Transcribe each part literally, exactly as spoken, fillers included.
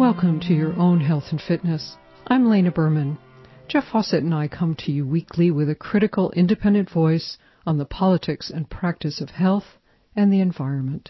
Welcome to Your Own Health and Fitness. I'm Lena Berman. Jeff Fawcett and I come to you weekly with a critical, independent voice on the politics and practice of health and the environment.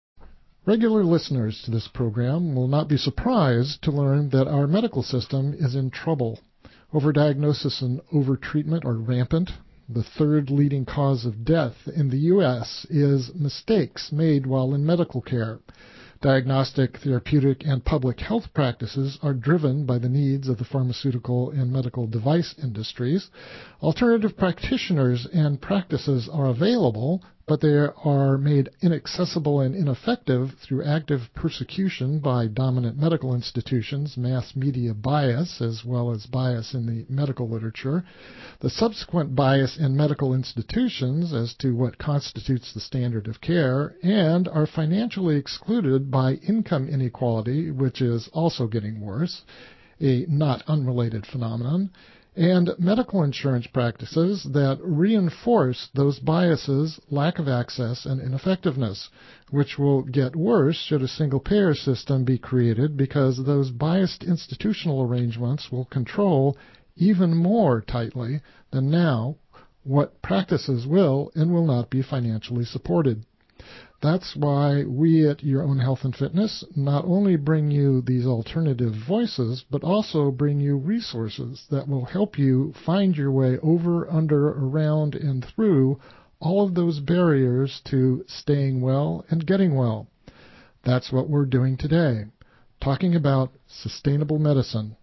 Regular listeners to this program will not be surprised to learn that our medical system is in trouble. Overdiagnosis and overtreatment are rampant. The third leading cause of death in the U S is mistakes made while in medical care. Diagnostic, therapeutic, and public health practices are driven by the needs of the pharmaceutical and medical device industries. Alternative practitioners and practices are available, but they are made inaccessible and ineffective through active persecution by dominant medical institutions, mass media bias, as well as bias in the medical literature, the subsequent bias in medical institutions as to what constitutes the standard of care, and are financially excluded by income inequality, which is also getting worse, a not unrelated phenomenon, and medical insurance practices that reinforce those biases, lack of access, and ineffectiveness, which will get worse should a single-payer system be created because those biased institutional arrangements will control even more tightly than now what practices will and will not be financially supported. That's why we at Your Own Health and Fitness not only bring you these alternative voices, but also bring you resources that will help you find your way over, under, around, and through all of those barriers to staying well and getting well. That's what we're doing today, talking about sustainable medicine.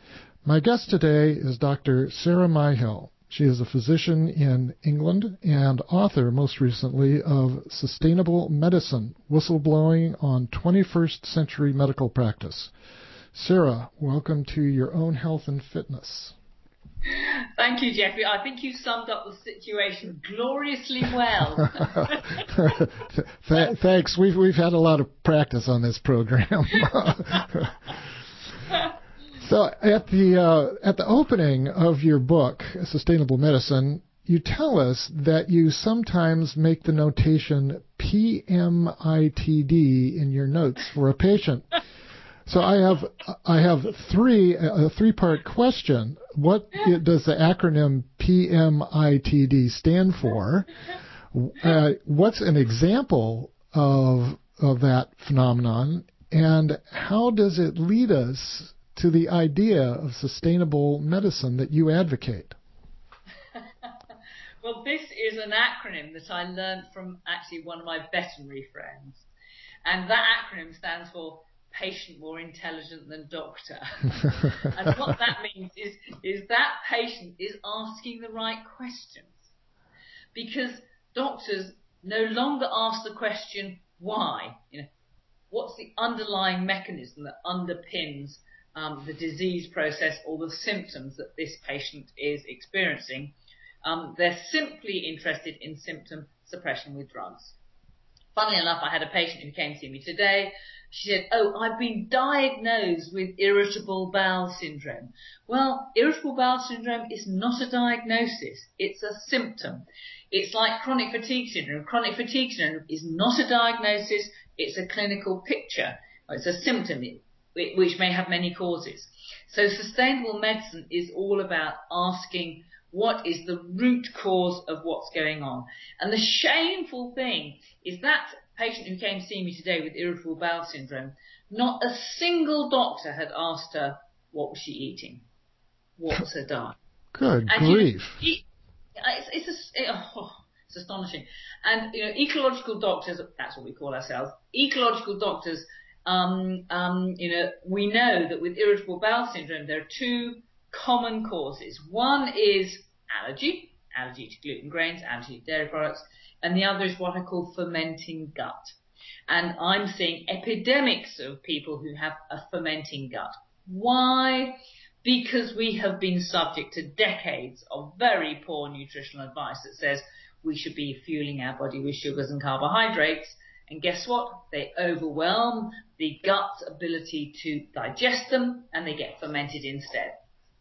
My guest today is Doctor Sarah Myhill. She is a physician in England and author, most recently, of Sustainable Medicine, Whistleblowing on twenty-first Century Medical Practice. Sarah, welcome to Your Own Health and Fitness. Thank you, Jeffrey. I think you summed up the situation gloriously well. Th- thanks. We've, we've had a lot of practice on this program. So at the uh, at the opening of your book, Sustainable Medicine, you tell us that you sometimes make the notation P M I T D in your notes for a patient. So I have I have three a three part question. What does the acronym P M I T D stand for? Uh, what's an example of of that phenomenon, and how does it lead us to the idea of sustainable medicine that you advocate? Well, this is an acronym that I learned from actually one of my veterinary friends. And that acronym stands for Patient More Intelligent Than Doctor. And what that means is, is that patient is asking the right questions. Because doctors no longer ask the question, why? You know, what's the underlying mechanism that underpins Um, the disease process or the symptoms that this patient is experiencing. Um, they're simply interested in symptom suppression with drugs. Funnily enough, I had a patient who came to see me today. She said, oh, I've been diagnosed with irritable bowel syndrome. Well, irritable bowel syndrome is not a diagnosis. It's a symptom. It's like chronic fatigue syndrome. Chronic fatigue syndrome is not a diagnosis. It's a clinical picture. It's a symptom, which may have many causes. So sustainable medicine is all about asking what is the root cause of what's going on. And the shameful thing is that patient who came to see me today with irritable bowel syndrome, not a single doctor had asked her what was she eating, what's her diet. Good and grief. You know, it's, it's, a, it, oh, it's astonishing. And, you know, ecological doctors, that's what we call ourselves, ecological doctors, Um, um, you know, we know that with irritable bowel syndrome, there are two common causes. One is allergy, allergy to gluten grains, allergy to dairy products, and the other is what I call fermenting gut. And I'm seeing epidemics of people who have a fermenting gut. Why? Because we have been subject to decades of very poor nutritional advice that says we should be fueling our body with sugars and carbohydrates. And guess what? They overwhelm the gut's ability to digest them, and they get fermented instead.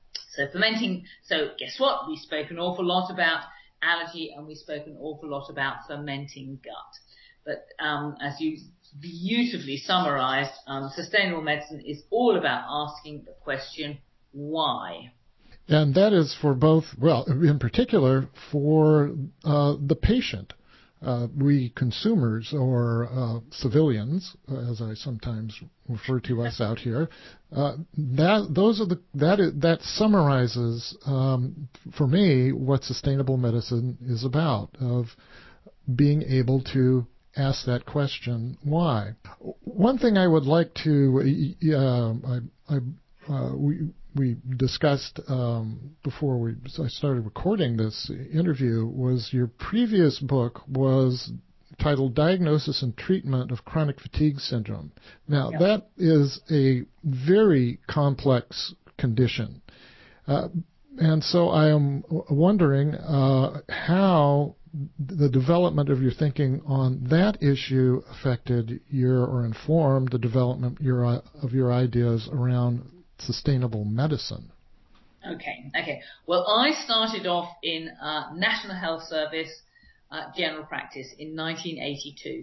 So fermenting, so guess what? We spoke an awful lot about allergy, and we spoke an awful lot about fermenting gut. But um, as you beautifully summarized, um, sustainable medicine is all about asking the question, why? And that is for both, well, in particular, for uh, the patient. Uh, we consumers, or uh, civilians, as I sometimes refer to us out here, uh, that those are the that is, that summarizes um, for me what sustainable medicine is about, of being able to ask that question, why. One thing I would like to, uh, I, I, uh, we. we discussed um, before we I started recording this interview was your previous book was titled Diagnosis and Treatment of Chronic Fatigue Syndrome. Now, yeah. that is a very complex condition. Uh, and so I am wondering uh, how the development of your thinking on that issue affected your, or informed the development your, of your ideas around sustainable medicine. Okay, okay. Well, I started off in uh, National Health Service uh, general practice in nineteen eighty-two.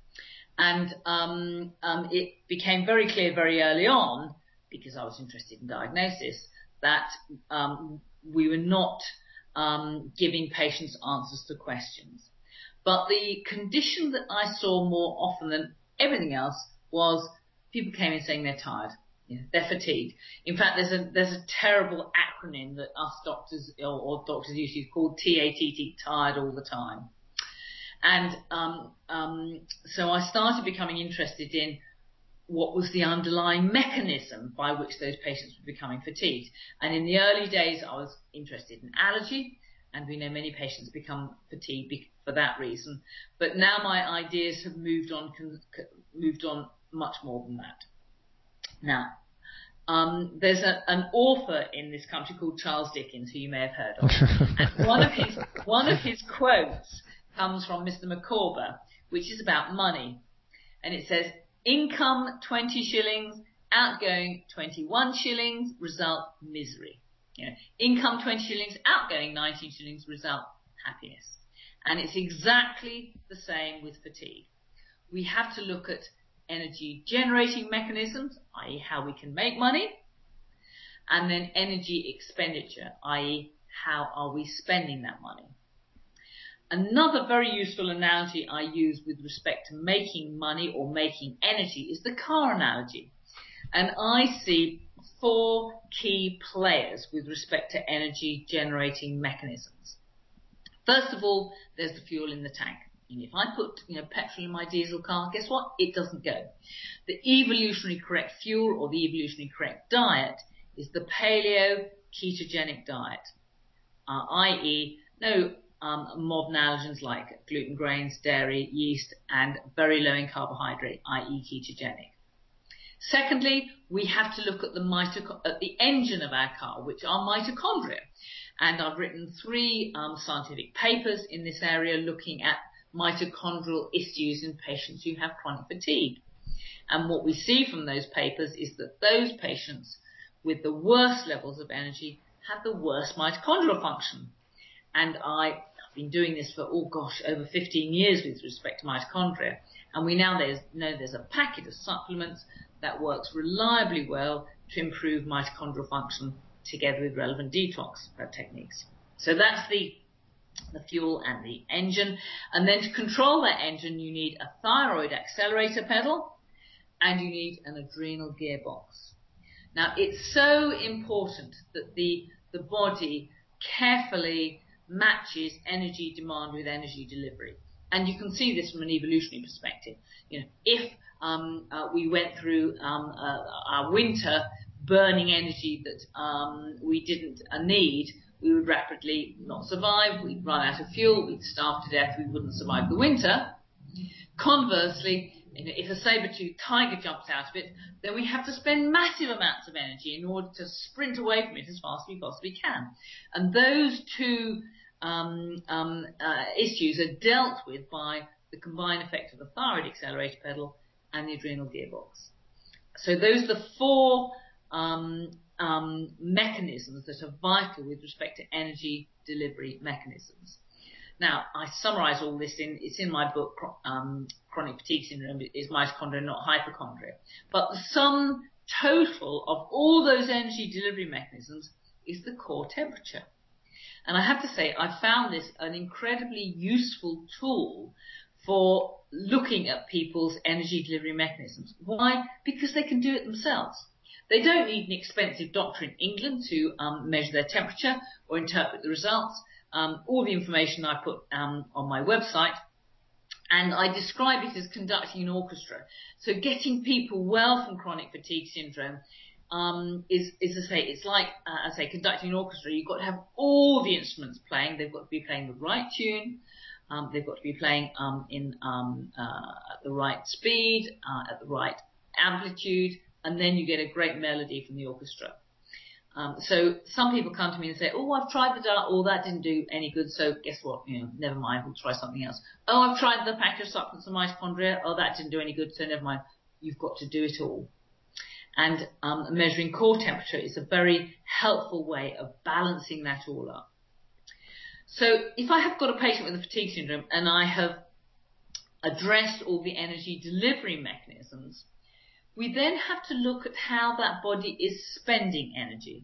And um, um, it became very clear very early on, because I was interested in diagnosis, that um, we were not um, giving patients answers to questions. But the condition that I saw more often than everything else was people came in saying they're tired. Yeah, they're fatigued. In fact, there's a there's a terrible acronym that us doctors or, or doctors use called T A T T, tired all the time. And um, um, so I started becoming interested in what was the underlying mechanism by which those patients were becoming fatigued. And in the early days, I was interested in allergy, and we know many patients become fatigued for that reason. But now my ideas have moved on moved on much more than that. Now, um, there's a, an author in this country called Charles Dickens, who you may have heard of. And one of his one of his quotes comes from Mister Micawber, which is about money. And it says, income twenty shillings, outgoing twenty-one shillings, result misery. You know, income twenty shillings, outgoing nineteen shillings, result happiness. And it's exactly the same with fatigue. We have to look at energy generating mechanisms, that is how we can make money, and then energy expenditure, that is how are we spending that money. Another very useful analogy I use with respect to making money or making energy is the car analogy. And I see four key players with respect to energy generating mechanisms. First of all, there's the fuel in the tank. And if I put, you know, petrol in my diesel car, guess what? It doesn't go. The evolutionary correct fuel or the evolutionary correct diet is the paleo ketogenic diet, uh, that is no um, modern allergens like gluten, grains, dairy, yeast, and very low in carbohydrate, that is ketogenic. Secondly, we have to look at the mitoc- at the engine of our car, which are mitochondria. And I've written three um, scientific papers in this area looking at mitochondrial issues in patients who have chronic fatigue. And what we see from those papers is that those patients with the worst levels of energy have the worst mitochondrial function. And I've been doing this for, oh gosh, over fifteen years with respect to mitochondria. And we now there's, know there's a packet of supplements that works reliably well to improve mitochondrial function together with relevant detox techniques. So that's the the fuel and the engine. And then to control that engine, you need a thyroid accelerator pedal and you need an adrenal gearbox. Now, it's so important that the, the body carefully matches energy demand with energy delivery. And you can see this from an evolutionary perspective. You know, if um, uh, we went through um, uh, our winter burning energy that um, we didn't uh, need, we would rapidly not survive, we'd run out of fuel, we'd starve to death, we wouldn't survive the winter. Conversely, if a saber-toothed tiger jumps out of it, then we have to spend massive amounts of energy in order to sprint away from it as fast as we possibly can. And those two um, um, uh, issues are dealt with by the combined effect of the thyroid accelerator pedal and the adrenal gearbox. So those are the four um, Um, mechanisms that are vital with respect to energy delivery mechanisms. Now, I summarize all this in, it's in my book, um, Chronic Fatigue Syndrome is mitochondria, not hypochondria. But the sum total of all those energy delivery mechanisms is the core temperature. And I have to say, I found this an incredibly useful tool for looking at people's energy delivery mechanisms. Why? Because they can do it themselves. They don't need an expensive doctor in England to um, measure their temperature or interpret the results. Um, all the information I put um, on my website, and I describe it as conducting an orchestra. So getting people well from chronic fatigue syndrome um, is, is to say, it's like, uh, I say, conducting an orchestra. You've got to have all the instruments playing. They've got to be playing the right tune. Um, they've got to be playing um, in um, uh, at the right speed, uh, at the right amplitude, and then you get a great melody from the orchestra. Um, so some people come to me and say, oh, I've tried the diet, oh, that didn't do any good, so guess what, you know, never mind, we'll try something else. Oh, I've tried the package of supplements of mitochondria, oh, that didn't do any good, so never mind. You've got to do it all. And um, measuring core temperature is a very helpful way of balancing that all up. So if I have got a patient with a fatigue syndrome and I have addressed all the energy delivery mechanisms, we then have to look at how that body is spending energy.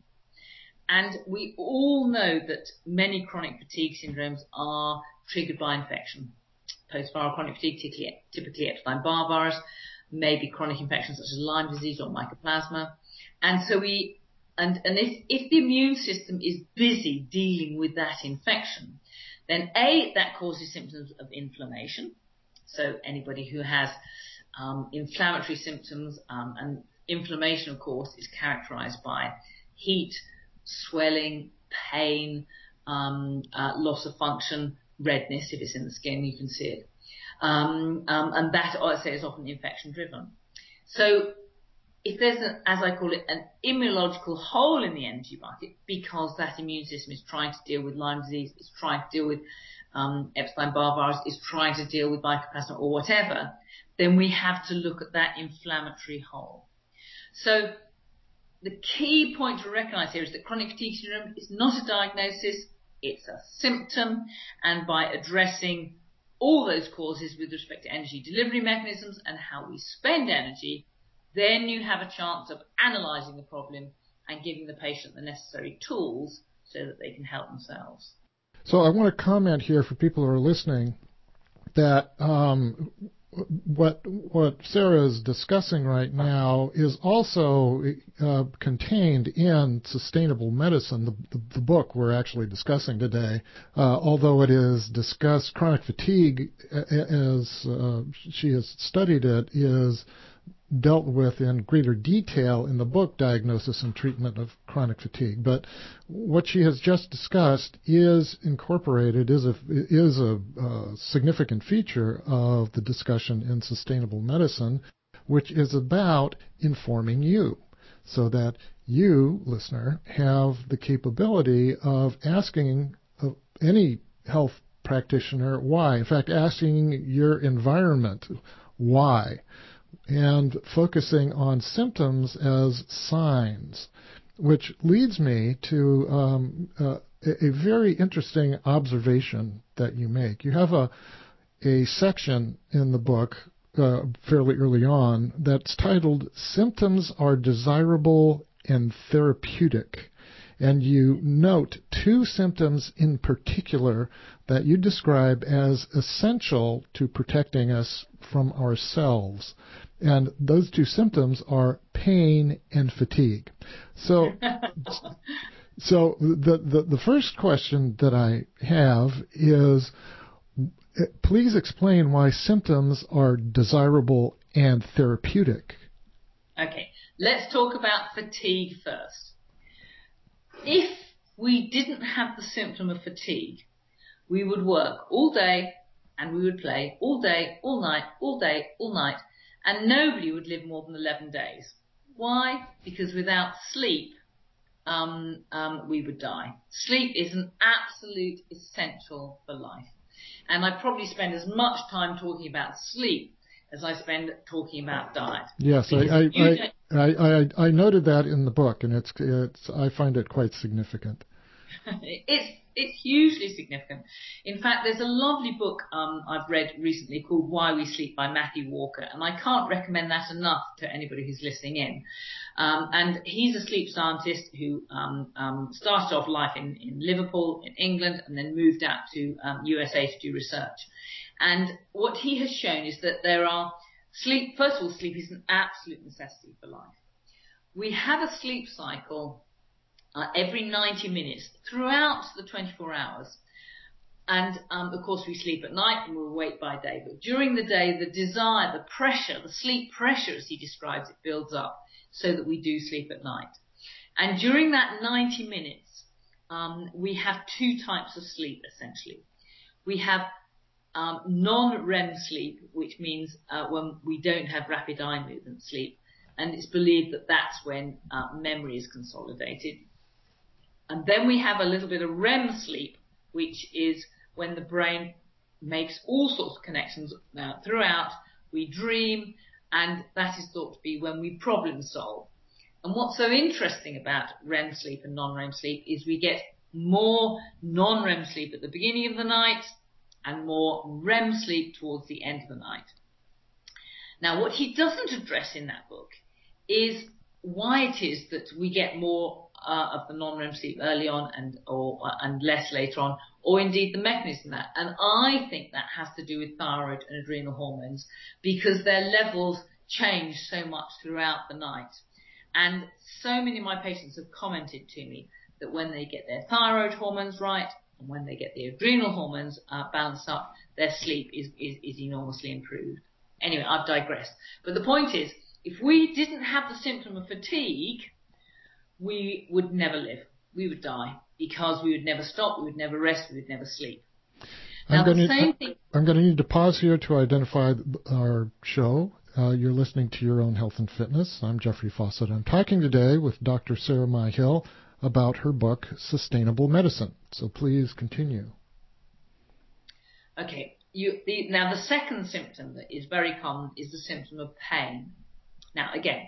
And we all know that many chronic fatigue syndromes are triggered by infection. Post-viral chronic fatigue, typically, typically Epstein-Barr virus, maybe chronic infections such as Lyme disease or mycoplasma. And so we, and, and if, if the immune system is busy dealing with that infection, then A, that causes symptoms of inflammation. So anybody who has Um, inflammatory symptoms, um, and inflammation, of course, is characterized by heat, swelling, pain, um, uh, loss of function, redness. If it's in the skin, you can see it. Um, um, and that, I say, is often infection driven. So if there's, an, as I call it, an immunological hole in the energy bucket, because that immune system is trying to deal with Lyme disease, it's trying to deal with um, Epstein-Barr virus, is trying to deal with mycoplasma or whatever, then we have to look at that inflammatory hole. So the key point to recognize here is that chronic fatigue syndrome is not a diagnosis, it's a symptom, and by addressing all those causes with respect to energy delivery mechanisms and how we spend energy, then you have a chance of analyzing the problem and giving the patient the necessary tools so that they can help themselves. So I want to comment here for people who are listening that um, what what Sarah is discussing right now is also uh, contained in Sustainable Medicine, the, the, the book we're actually discussing today. Uh, although it is discussed, chronic fatigue, as uh, she has studied it, is dealt with in greater detail in the book Diagnosis and Treatment of Chronic Fatigue. But what she has just discussed is incorporated, is a, is a uh, significant feature of the discussion in Sustainable Medicine, which is about informing you, so that you, listener, have the capability of asking uh, any health practitioner why. In fact, asking your environment why, and focusing on symptoms as signs, which leads me to um, uh, a very interesting observation that you make. You have a, a section in the book uh, fairly early on that's titled Symptoms Are Desirable and Therapeutic. And you note two symptoms in particular that you describe as essential to protecting us from ourselves. And those two symptoms are pain and fatigue. So, so the, the, the first question that I have is, please explain why symptoms are desirable and therapeutic. Okay, let's talk about fatigue first. If we didn't have the symptom of fatigue, we would work all day and we would play all day, all night, all day, all night, and nobody would live more than eleven days. Why? Because without sleep, um, um, we would die. Sleep is an absolute essential for life. And I probably spend as much time talking about sleep as I spend talking about diet. Yes, I I, I, I, I, I noted that in the book, and it's, it's I find it quite significant. it's it's hugely significant. In fact, there's a lovely book um, I've read recently called Why We Sleep by Matthew Walker, and I can't recommend that enough to anybody who's listening in. Um, and he's a sleep scientist who um, um, started off life in, in Liverpool, in England, and then moved out to um, U S A to do research. And what he has shown is that there are sleep. First of all, sleep is an absolute necessity for life. We have a sleep cycle Uh, every ninety minutes throughout the twenty-four hours. And, um, of course, we sleep at night and we're awake by day. But during the day, the desire, the pressure, the sleep pressure, as he describes it, builds up so that we do sleep at night. And during that ninety minutes, um, we have two types of sleep, essentially. We have um, non-R E M sleep, which means uh, when we don't have rapid eye movement sleep. And it's believed that that's when uh, memory is consolidated. And then we have a little bit of R E M sleep, which is when the brain makes all sorts of connections uh, throughout. We dream, and that is thought to be when we problem solve. And what's so interesting about R E M sleep and non-R E M sleep is we get more non-R E M sleep at the beginning of the night and more R E M sleep towards the end of the night. Now, what he doesn't address in that book is why it is that we get more Uh, of the non-R E M sleep early on and or and less later on, or indeed the mechanism of that. And I think that has to do with thyroid and adrenal hormones, because their levels change so much throughout the night. And so many of my patients have commented to me that when they get their thyroid hormones right and when they get the adrenal hormones uh, balanced up, their sleep is, is, is enormously improved. Anyway, I've digressed. But the point is, if we didn't have the symptom of fatigue, we would never live. We would die, because we would never stop, we would never rest, we would never sleep. Now, I'm going, the to, same thing, I'm going to need to pause here to identify our show. Uh, you're listening to Your Own Health and Fitness. I'm Jeffrey Fawcett. I'm talking today with Doctor Sarah Myhill about her book, Sustainable Medicine. So please continue. Okay. You, the, now, the second symptom that is very common is the symptom of pain. Now, again,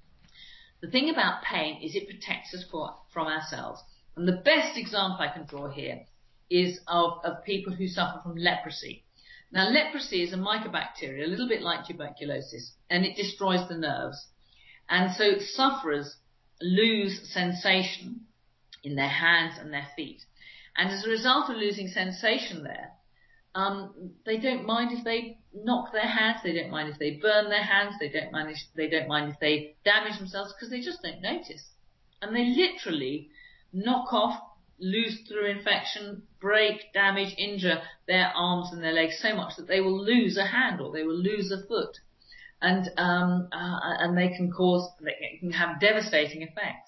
the thing about pain is it protects us for, from ourselves. And the best example I can draw here is of, of people who suffer from leprosy. Now, leprosy is a mycobacteria, a little bit like tuberculosis, and it destroys the nerves. And so sufferers lose sensation in their hands and their feet. And as a result of losing sensation there, Um, they don't mind if they knock their hands, they don't mind if they burn their hands, they don't mind if, they don't mind if they damage themselves, because they just don't notice. And they literally knock off, lose through infection, break, damage, injure their arms and their legs so much that they will lose a hand or they will lose a foot. And, um, uh, and they can cause, they can have devastating effects.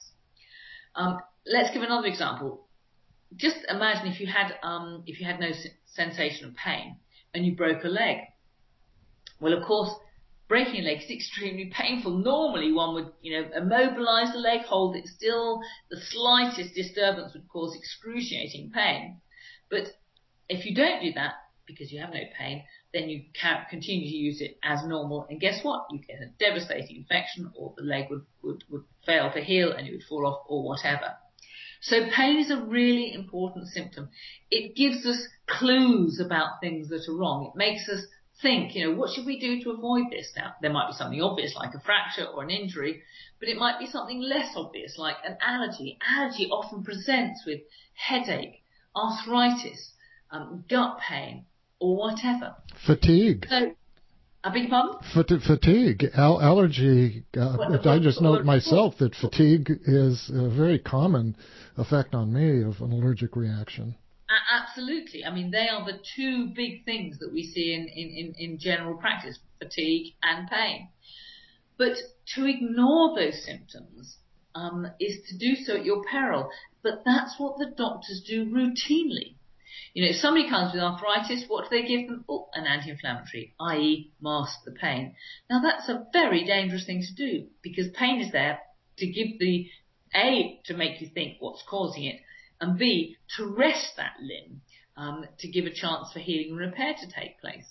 Um, let's give another example. Just imagine if you had, um, if you had no sensation of pain and you broke a leg. Well, of course, breaking a leg is extremely painful. Normally, one would, you know, immobilize the leg, hold it still. The slightest disturbance would cause excruciating pain. But if you don't do that, because you have no pain, then you can continue to use it as normal. And guess what? You get a devastating infection, or the leg would, would, would fail to heal and it would fall off, or whatever. So pain is a really important symptom. It gives us clues about things that are wrong. It makes us think, you know, what should we do to avoid this? Now, there might be something obvious like a fracture or an injury, but it might be something less obvious like an allergy. Allergy often presents with headache, arthritis, um, gut pain, or whatever. Fatigue. So, I beg your pardon? Fat- fatigue, Al- allergy. Uh, Well, I just well, note well, myself that fatigue is a very common effect on me of an allergic reaction. Absolutely. I mean, they are the two big things that we see in, in, in, in general practice, fatigue and pain. But to ignore those symptoms um, is to do so at your peril. But that's what the doctors do routinely. You know, if somebody comes with arthritis, what do they give them? Oh, an anti-inflammatory, that is mask the pain. Now, that's a very dangerous thing to do, because pain is there to give the, A, to make you think what's causing it, and B, to rest that limb, um, to give a chance for healing and repair to take place.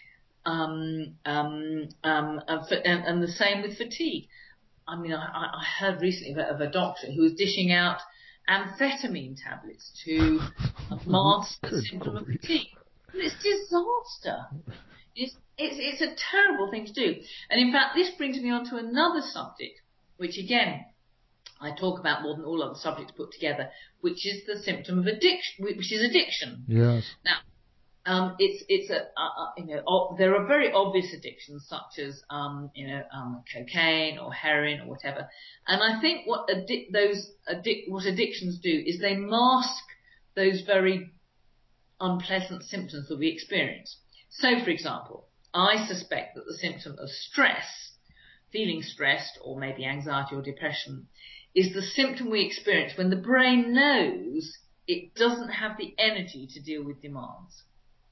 Um, um, um, and, and the same with fatigue. I mean, I, I heard recently of a, of a doctor who was dishing out amphetamine tablets to mask the Good symptom of grief. fatigue. And it's disaster. It's, it's, it's a terrible thing to do. And in fact, this brings me on to another subject, which again, I talk about more than all other subjects put together, which is the symptom of addiction, which is addiction. Yes. Now, um, it's, it's a, uh, you know, oh, there are very obvious addictions such as, um, you know, um, cocaine or heroin or whatever. And I think what addi- those addic- what addictions do is they mask those very unpleasant symptoms that we experience. So, for example, I suspect that the symptom of stress, feeling stressed, or maybe anxiety or depression, is the symptom we experience when the brain knows it doesn't have the energy to deal with demands.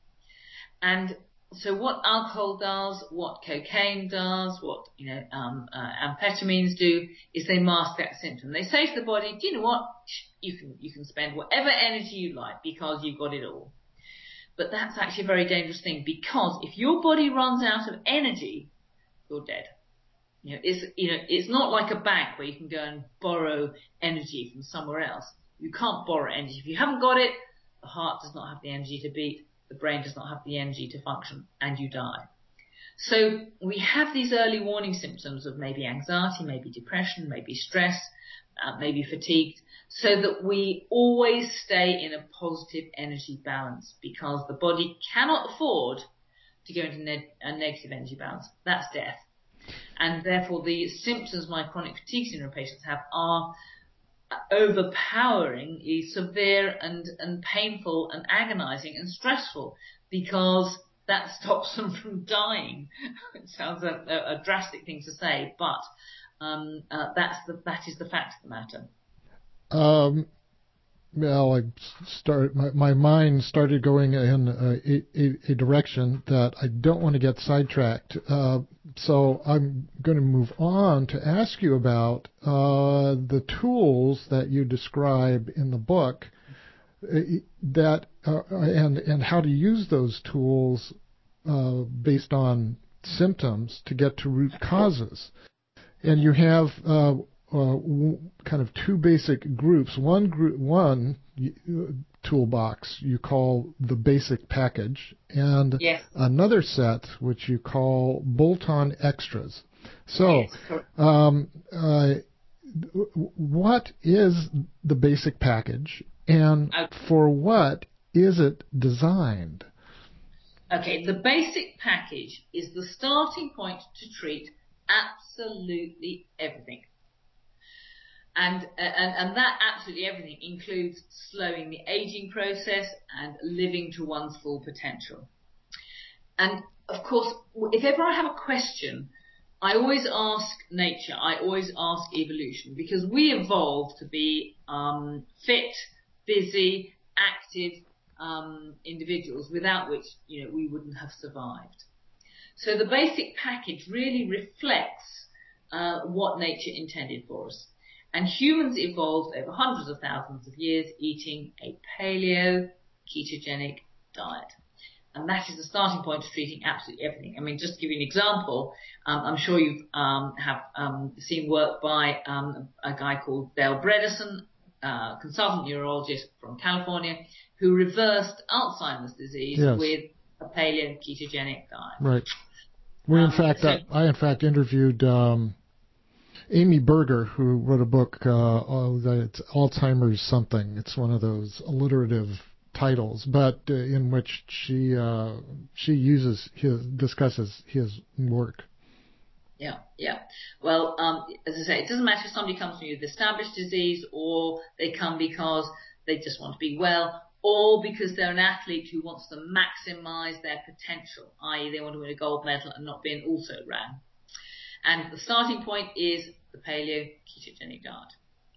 And so what alcohol does, what cocaine does, what, you know, um, uh, amphetamines do, is they mask that symptom. They say to the body, do you know what? You can, you can spend whatever energy you like because you've got it all. But that's actually a very dangerous thing, because if your body runs out of energy, you're dead. You know, it's, you know, it's not like a bank where you can go and borrow energy from somewhere else. You can't borrow energy. If you haven't got it, the heart does not have the energy to beat, the brain does not have the energy to function, and you die. So we have these early warning symptoms of maybe anxiety, maybe depression, maybe stress, uh, maybe fatigued, so that we always stay in a positive energy balance, because the body cannot afford to go into ne- a negative energy balance. That's death. And therefore the symptoms my chronic fatigue syndrome patients have are overpoweringly severe and, and painful and agonizing and stressful, because that stops them from dying. It sounds a, a, a drastic thing to say, but um, uh, that's the, that is the fact of the matter. Um, well, I start my, my mind started going in a, a, a direction that I don't want to get sidetracked. Uh, so I'm going to move on to ask you about uh, the tools that you describe in the book, uh, that uh, and and how to use those tools uh, based on symptoms to get to root causes. And you have uh, uh, w- kind of two basic groups. One group, one uh, toolbox you call the basic package, and Yes. another set which you call bolt-on extras. So, Yes, um, uh, what is the basic package, and for what is it designed? Okay, the basic package is the starting point to treat absolutely everything. And, uh, and, and that absolutely everything includes slowing the aging process and living to one's full potential. And of course, if ever I have a question, I always ask nature, I always ask evolution, because we evolved to be um, fit, busy, active um, individuals, without which, you know, we wouldn't have survived. So the basic package really reflects uh, what nature intended for us. And humans evolved over hundreds of thousands of years eating a paleo ketogenic diet. And that is the starting point to treating absolutely everything. I mean, just to give you an example, um, I'm sure you um, have um, seen work by um, a guy called Dale Bredesen, uh, consultant neurologist from California, who reversed Alzheimer's disease Yes. with a paleo ketogenic diet. Right. We, in Um, fact, so, I, I in fact interviewed um, Amy Berger, who wrote a book, uh, oh, it's Alzheimer's something. It's one of those alliterative titles, but uh, in which she uh, she uses his discusses his work. Yeah, yeah. Well, um, as I say, it doesn't matter if somebody comes from you with established disease, or they come because they just want to be well, or because they're an athlete who wants to maximize their potential, that is they want to win a gold medal and not be an also-ran. And the starting point is the paleo ketogenic diet.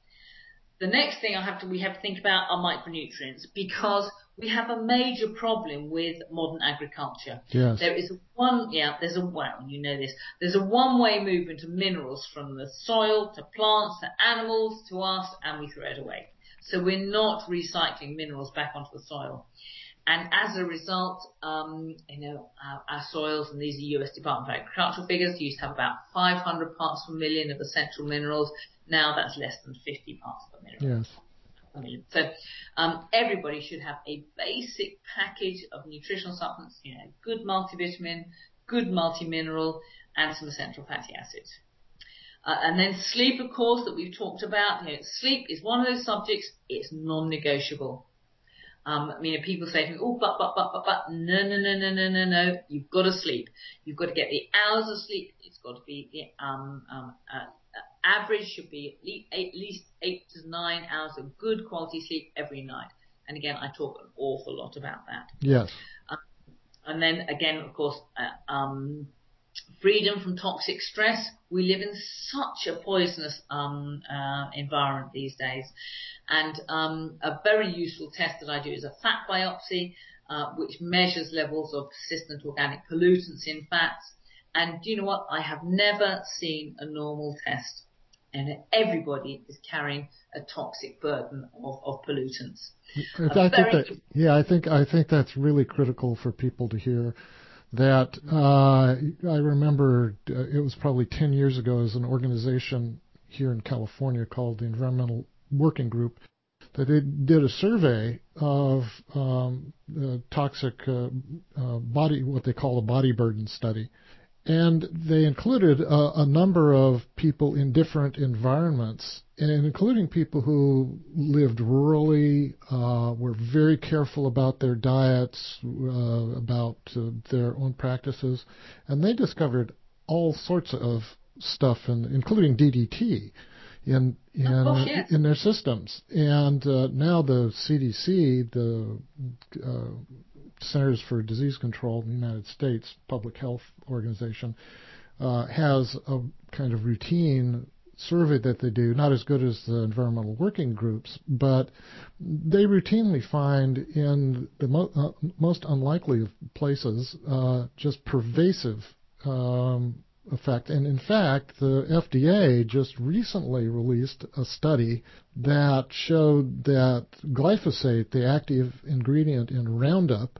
The next thing I have to, we have to think about are micronutrients, because we have a major problem with modern agriculture. Yes. There is one, yeah, there's a, well, you know this, there's a one-way movement of minerals from the soil to plants to animals to us, and we throw it away. So we're not recycling minerals back onto the soil. And as a result, um, you know, our, our soils, and these are U S Department of Agriculture figures, used to have about five hundred parts per million of essential minerals. Now that's less than fifty parts per million. Yes. a million. So um, everybody should have a basic package of nutritional supplements, you know, good multivitamin, good multimineral, and some essential fatty acids. Uh, and then sleep, of course, that we've talked about. You know, sleep is one of those subjects, it's non-negotiable. Um, I mean, people say to me, oh, but, but, but, but, but, no, no, no, no, no, no, no, you've got to sleep. You've got to get the hours of sleep. It's got to be, the um, um, uh, average should be at least, eight, at least eight to nine hours of good quality sleep every night. And again, I talk an awful lot about that. Yes. Um, and then again, of course, uh, um, freedom from toxic stress. We live in such a poisonous um, uh, environment these days. And um, a very useful test that I do is a fat biopsy, uh, which measures levels of persistent organic pollutants in fats. And do you know what? I have never seen a normal test. And everybody is carrying a toxic burden of, of pollutants. I think that, yeah, I think I think that's really critical for people to hear. That uh, I remember uh, it was probably ten years ago, as an organization here in California called the Environmental Working Group, that they did a survey of um, the toxic uh, uh, body, what they call a body burden study. And they included a, a number of people in different environments, and including people who lived rurally, uh, were very careful about their diets, uh, about uh, their own practices, and they discovered all sorts of stuff, in, including D D T, in in, oh, yes. in their systems. And uh, now the C D C, the uh, Centers for Disease Control in the United States, public health organization, uh, has a kind of routine survey that they do, not as good as the environmental working groups, but they routinely find in the mo- uh, most unlikely of places uh, just pervasive um, effect. And in fact, the F D A just recently released a study that showed that glyphosate, the active ingredient in Roundup,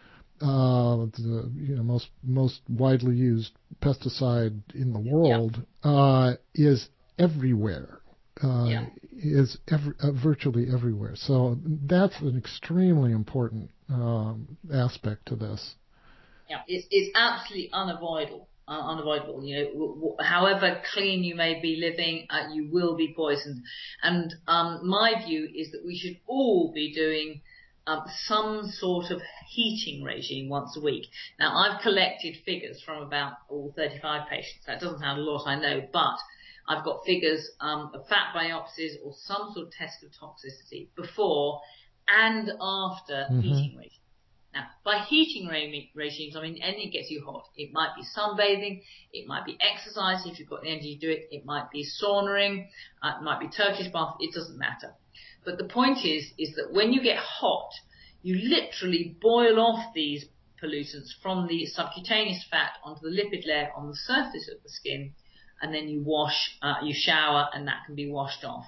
uh, the you know most most widely used pesticide in the world, yeah. uh, is everywhere. Uh, yeah. Is every, uh, virtually everywhere. So that's an extremely important um, aspect to this. Yeah, it's, it's absolutely unavoidable. Uh, unavoidable. You know, w- w- however clean you may be living, uh, you will be poisoned. And um, my view is that we should all be doing um, some sort of heating regime once a week. Now, I've collected figures from about oh, thirty-five patients. That doesn't sound a lot, I know, but I've got figures um, of fat biopsies or some sort of test of toxicity before and after mm-hmm. heating regime. Now, by heating re- regimes, I mean anything gets you hot. It might be sunbathing, it might be exercise if you've got the energy to do it, it might be saunaing, uh, it might be Turkish bath, it doesn't matter. But the point is, is that when you get hot, you literally boil off these pollutants from the subcutaneous fat onto the lipid layer on the surface of the skin, and then you wash, uh, you shower, and that can be washed off.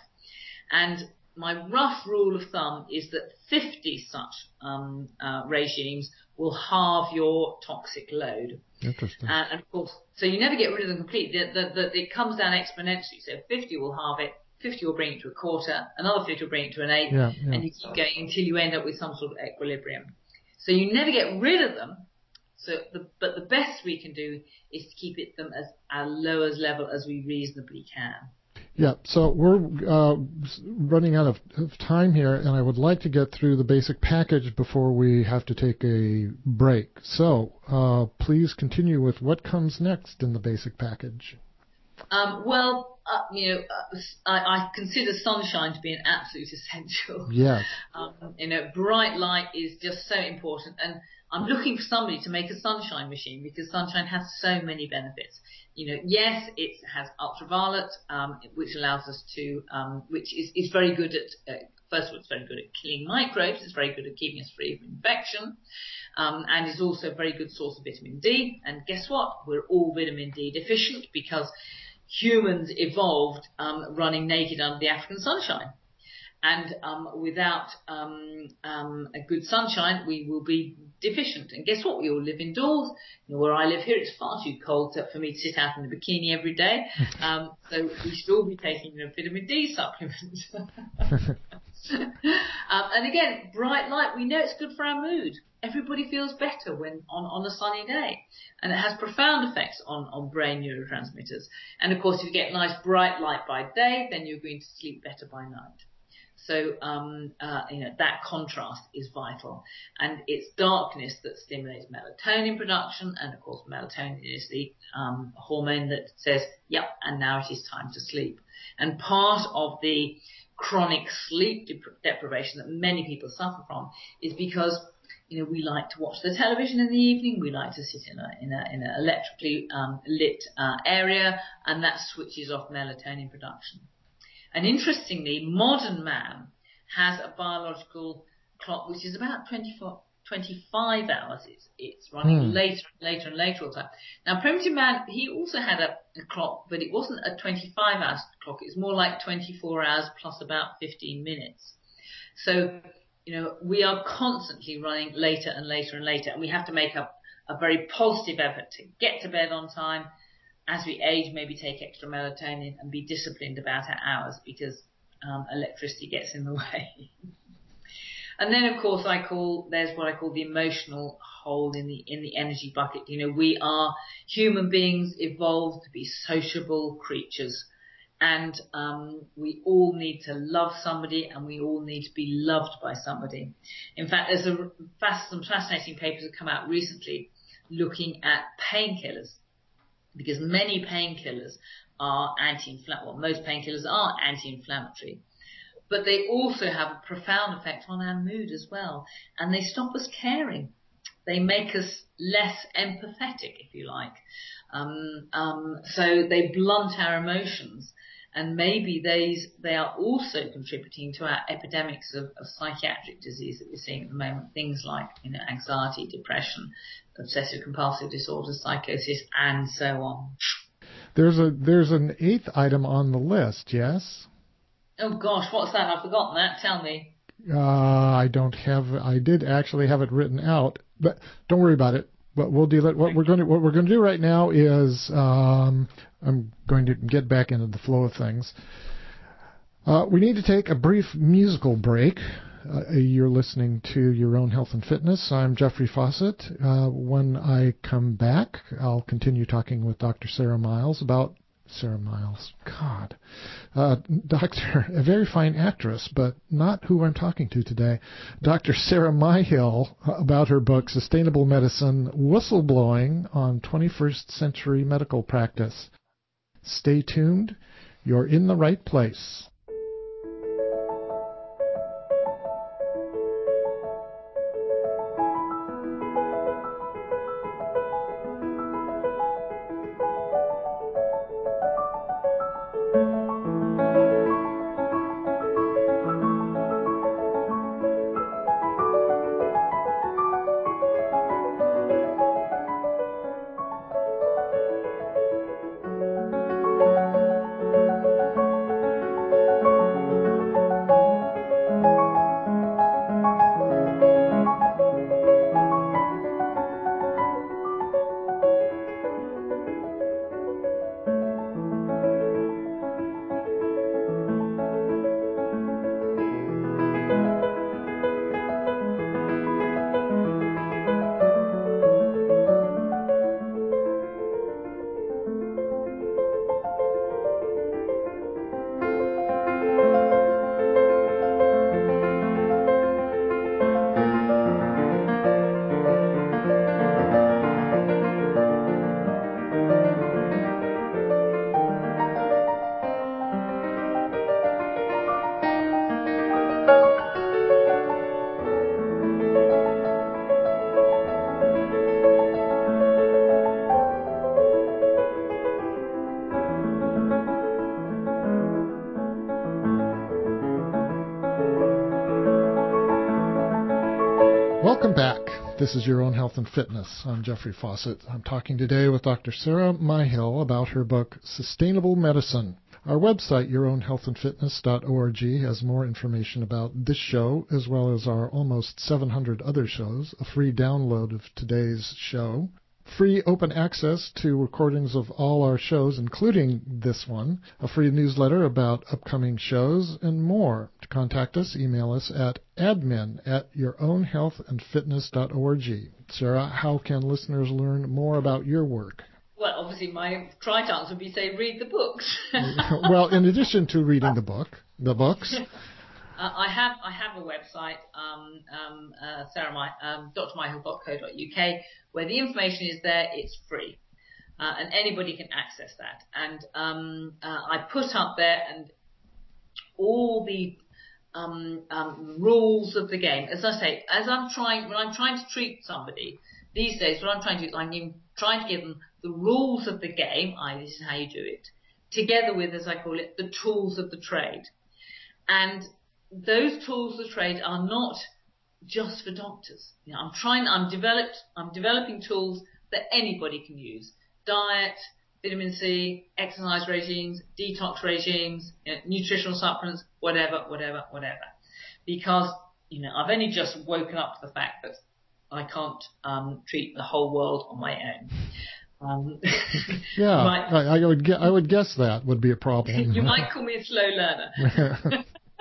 And my rough rule of thumb is that fifty such um, uh, regimes will halve your toxic load. Interesting. Uh, and of course, so you never get rid of them completely. The, the, the, it comes down exponentially. So fifty will halve it, fifty will bring it to a quarter, another fifty will bring it to an eighth, yeah, yeah. and you keep going until you end up with some sort of equilibrium. So you never get rid of them. So, the, but the best we can do is to keep it them as, as low as level as we reasonably can. Yeah, so we're uh, running out of, of time here, and I would like to get through the basic package before we have to take a break. So uh, please continue with what comes next in the basic package. Um, well, uh, you know, uh, I, I consider sunshine to be an absolute essential. Yes. Um, you know, bright light is just so important, and I'm looking for somebody to make a sunshine machine because sunshine has so many benefits. You know, yes, it has ultraviolet, um, which allows us to, um, which is, is very good at, uh, first of all, it's very good at killing microbes. It's very good at keeping us free of infection. Um, and is also a very good source of vitamin D. And guess what? We're all vitamin D deficient because humans evolved, um, running naked under the African sunshine. And um, without um, um, a good sunshine, we will be deficient. And guess what? We all live indoors. You know, where I live here, it's far too cold to, for me to sit out in a bikini every day. Um, so we should all be taking a vitamin D supplement. um, and again, bright light, we know it's good for our mood. Everybody feels better when on, on a sunny day. And it has profound effects on, on brain neurotransmitters. And of course, if you get nice bright light by day, then you're going to sleep better by night. So, um, uh, you know, that contrast is vital. And it's darkness that stimulates melatonin production. And of course, melatonin is the um, hormone that says, yep, and now it is time to sleep. And part of the chronic sleep dep- deprivation that many people suffer from is because, you know, we like to watch the television in the evening. We like to sit in a in a in an electrically um, lit uh, area, and that switches off melatonin production. And interestingly, modern man has a biological clock which is about twenty-four, twenty-five hours. It's, it's running mm. later and later and later all the time. Now, primitive man, he also had a, a clock, but it wasn't a twenty-five hour clock. It was more like twenty-four hours plus about fifteen minutes. So, you know, we are constantly running later and later and later, and we have to make a, a very positive effort to get to bed on time. As we age, maybe take extra melatonin and be disciplined about our hours, because um, electricity gets in the way. And then, of course, I call there's what I call the emotional hole in the in the energy bucket. You know, we are human beings evolved to be sociable creatures, and um, we all need to love somebody, and we all need to be loved by somebody. In fact, there's a some fascinating papers that come out recently looking at painkillers. Because many painkillers are anti-inflammatory. Well, most painkillers are anti-inflammatory. But they also have a profound effect on our mood as well. And they stop us caring. They make us less empathetic, if you like. Um, um, so they blunt our emotions. And maybe they, they are also contributing to our epidemics of, of psychiatric disease that we're seeing at the moment. Things like, you know, anxiety, depression, obsessive compulsive disorders, psychosis, and so on. There's a there's an eighth item on the list, yes? Oh gosh, what's that? I've forgotten that. Tell me. Uh, I don't have. I did actually have it written out, but don't worry about it. But we'll deal it. What we're going to what we're going to do right now is um, I'm going to get back into the flow of things. Uh, we need to take a brief musical break. Uh, you're listening to Your Own Health and Fitness. I'm Jeffrey Fawcett. Uh, when I come back, I'll continue talking with Doctor Sarah Miles about Sarah Miles. God. Uh, Doctor, a very fine actress, but not who I'm talking to today. Doctor Sarah Myhill about her book, Sustainable Medicine, Whistleblowing on twenty-first Century Medical Practice. Stay tuned. You're in the right place. Welcome back. This is Your Own Health and Fitness. I'm Jeffrey Fawcett. I'm talking today with Doctor Sarah Myhill about her book, Sustainable Medicine. Our website, your own health and fitness dot org, has more information about this show, as well as our almost seven hundred other shows, a free download of today's show. free open access to recordings of all our shows, including this one, a free newsletter about upcoming shows, and more. To contact us, email us at admin at your own health and fitness dot org. Sarah, how can listeners learn more about your work? Well, obviously, my trite answer would be, say, read the books. Well, in addition to reading the book, the books... Uh, I have I have a website, um, um, uh, Sarah My, um, d r michael dot co dot u k, where the information is there. It's free, uh, and anybody can access that. And um, uh, I put up there and all the um, um, rules of the game. As I say, as I'm trying when I'm trying to treat somebody these days, what I'm trying to do is I'm trying to give them the rules of the game. I this is how you do it, together with, as I call it, the tools of the trade. And those tools of the trade are not just for doctors. You know, I'm trying, I'm developed, I'm developing tools that anybody can use. Diet, vitamin C, exercise regimes, detox regimes, you know, nutritional supplements, whatever, whatever, whatever. Because, you know, I've only just woken up to the fact that I can't um, treat the whole world on my own. Um, yeah, might, I, I would I would guess that would be a problem. You might call me a slow learner.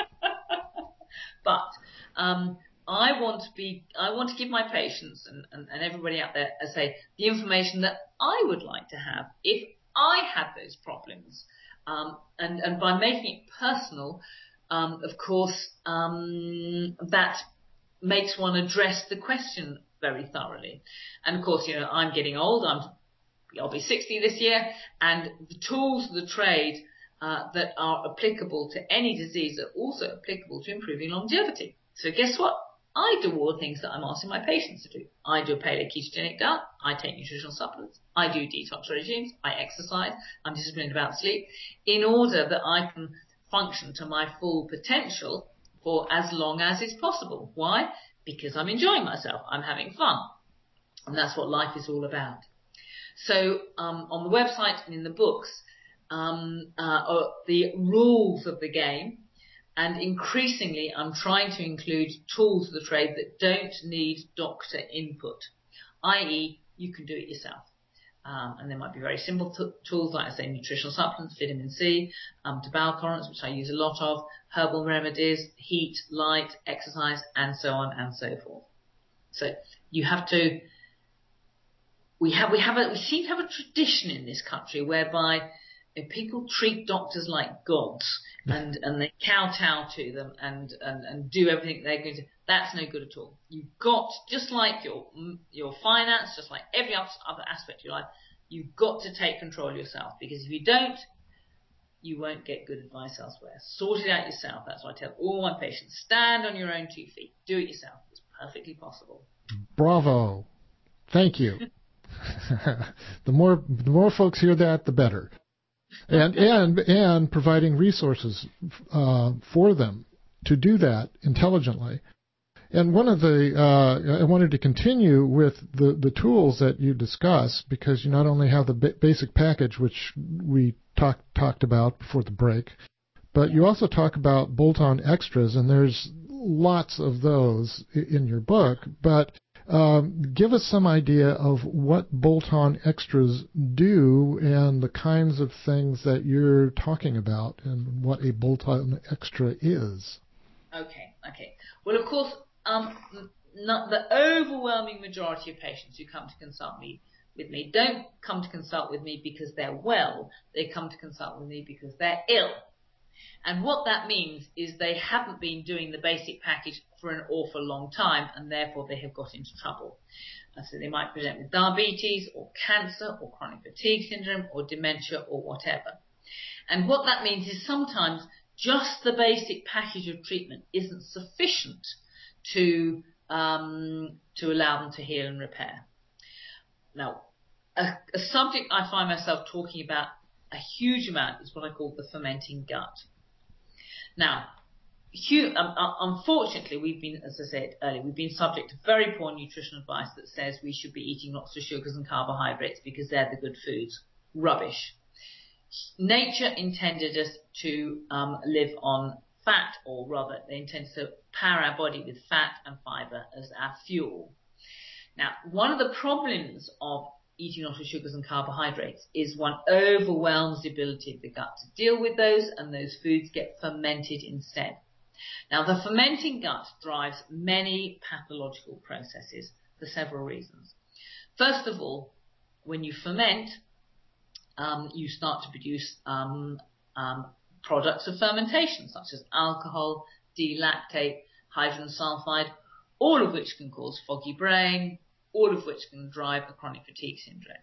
But um, I want to be, I want to give my patients and, and, and everybody out there, I say, the information that I would like to have if I had those problems. Um, and, and by making it personal, um, of course, um, that makes one address the question very thoroughly. And of course, you know, I'm getting old. I'm, I'll be sixty this year, and the tools of the trade Uh, that are applicable to any disease are also applicable to improving longevity. So guess what? I do all the things that I'm asking my patients to do. I do a paleo ketogenic diet. I take nutritional supplements. I do detox regimes. I exercise. I'm disciplined about sleep in order that I can function to my full potential for as long as is possible. Why? Because I'm enjoying myself. I'm having fun. And that's what life is all about. So um, on the website and in the books, Um, uh, the rules of the game, and increasingly I'm trying to include tools of the trade that don't need doctor input, that is you can do it yourself. Um, and there might be very simple t- tools like, I say, nutritional supplements, vitamin C, um, bowel tolerance, which I use a lot of, herbal remedies, heat, light, exercise, and so on and so forth. So you have to, we have, we have a, we seem to have a tradition in this country whereby if people treat doctors like gods and, and they kowtow to them and, and, and do everything they're going to, that's no good at all. You've got, just like your, your finance, just like every other aspect of your life, you've got to take control of yourself, because if you don't, you won't get good advice elsewhere. Sort it out yourself. That's what I tell all my patients. Stand on your own two feet. Do it yourself. It's perfectly possible. Bravo. Thank you. the more, the more folks hear that, the better. And and and providing resources uh, for them to do that intelligently. And one of the uh, I wanted to continue with the, the tools that you discuss, because you not only have the ba- basic package, which we talked talked about before the break, but you also talk about bolt-on extras, and there's lots of those in your book. But Um, give us some idea of what bolt-on extras do and the kinds of things that you're talking about and what a bolt-on extra is. Okay, okay. Well, of course, um, not the overwhelming majority of patients who come to consult me with me don't come to consult with me because they're well. They come to consult with me because they're ill. And what that means is they haven't been doing the basic package for an awful long time, and therefore they have got into trouble. Uh, so they might present with diabetes or cancer or chronic fatigue syndrome or dementia or whatever. And what that means is sometimes just the basic package of treatment isn't sufficient to um, to allow them to heal and repair. Now, a, a subject I find myself talking about a huge amount is what I call the fermenting gut. Now, huge, um, unfortunately, we've been, as I said earlier, we've been subject to very poor nutritional advice that says we should be eating lots of sugars and carbohydrates because they're the good foods. Rubbish. Nature intended us to um, live on fat, or rather, they intended to power our body with fat and fiber as our fuel. Now, one of the problems of eating lots of sugars and carbohydrates is one overwhelms the ability of the gut to deal with those, and those foods get fermented instead. Now, the fermenting gut drives many pathological processes for several reasons. First of all, when you ferment, um, you start to produce um, um, products of fermentation, such as alcohol, D-lactate, hydrogen sulfide, all of which can cause foggy brain, all of which can drive a chronic fatigue syndrome.